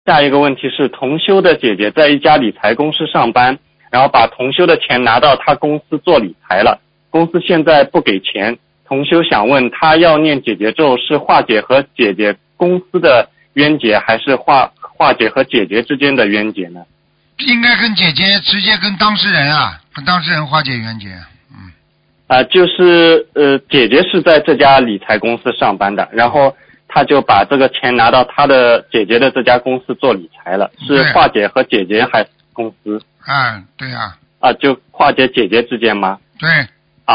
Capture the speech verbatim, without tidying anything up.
下一个问题是，同修的姐姐在一家理财公司上班，然后把同修的钱拿到她公司做理财了，公司现在不给钱，同修想问她要念解结咒是化解和姐姐公司的冤结，还是化化解和姐姐之间的冤结呢？ 应该跟姐姐直接跟当事人啊，跟当事人化解冤结。嗯。 啊、呃，就是呃，姐姐是在这家理财公司上班的，然后她就把这个钱拿到她的姐姐的这家公司做理财了，是化解和姐姐还是公司？ 啊，对呀、 啊。啊，就化解姐姐之间吗？ 对。